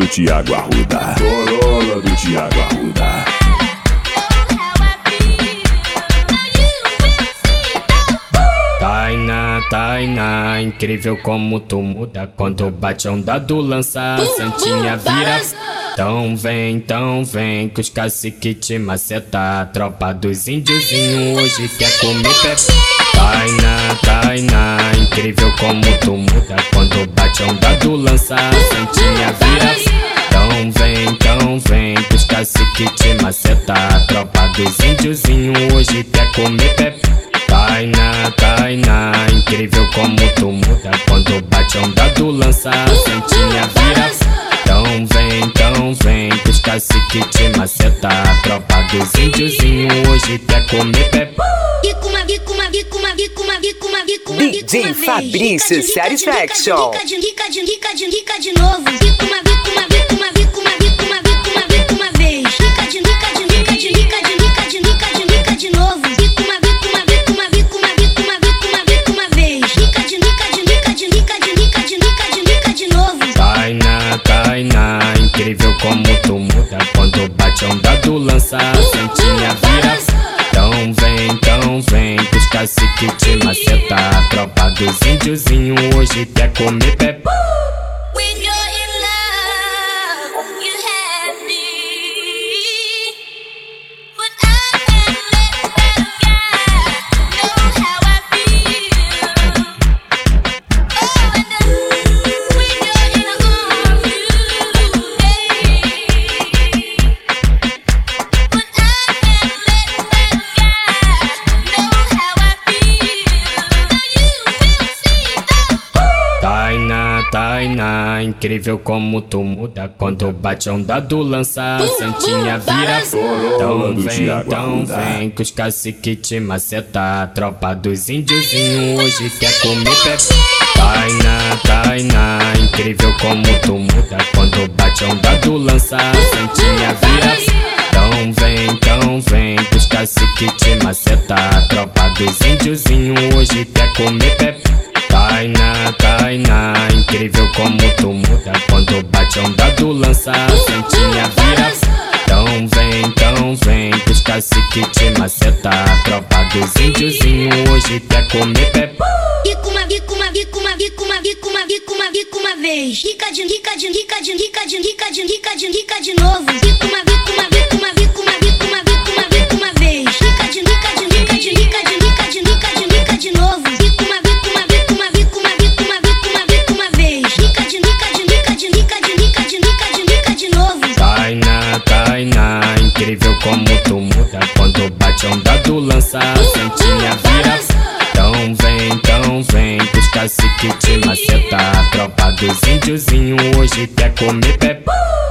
do Thiago Arruda. Corolla do Thiago Arruda. Tainá, incrível como tu muda quando bate a onda do lança, Santinha vira. Então vem, que os cacique te maceta. Tropa dos índiozinhos hoje quer comer pé. Tainá, incrível como tu muda quando bate a onda do lança, Santinha vira. Então vem, que os cacique te maceta. Tropa dos índiozinhos hoje quer comer pé. Tainá, incrível como tu muda quando bate a onda do lança, Santinha vira. Então vem, que os cacique te maceta. Tropa dos índiozinhos hoje quer comer pé. DJ Fabrício Satisfaction. Rica de novo. Rica uma vez. Rica de novo. Tainá, incrível como tu muda quando bate a onda do lança, Santinha vira. Então vem, que os cacique te maceta. Tropa dos índiozinhos hoje quer comer pé. Tainá, incrível como tu muda quando bate a onda do lança, Santinha vira. Então vem, que os cacique te maceta. Tropa dos índiozinhos hoje quer comer pé. Tainá, incrível como tu muda quando bate a onda do lança, Santinha vira. Então vem, que os cacique te maceta. Tropa dos índiozinhos hoje quer comer pé. Tainá, incrível como tu muda quando bate a onda do lança, Santinha vira. Então vem, que os cacique te maceta. Tropa dos índiozinhos hoje quer comer pé. Rica uma vez. Rica de novo. Rica uma vez. Rica de novo. Tainá, incrível como tu muda quando bate a onda do lança, Santinha vira. Então vem, que os cacique te maceta. Tropa dos índiozinhos hoje quer comer pé.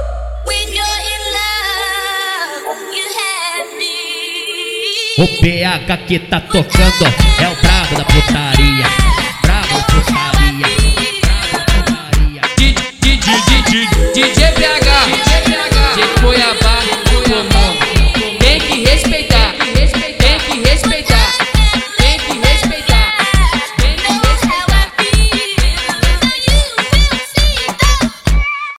O PH que tá tocando é o brabo da putaria. DJ PH.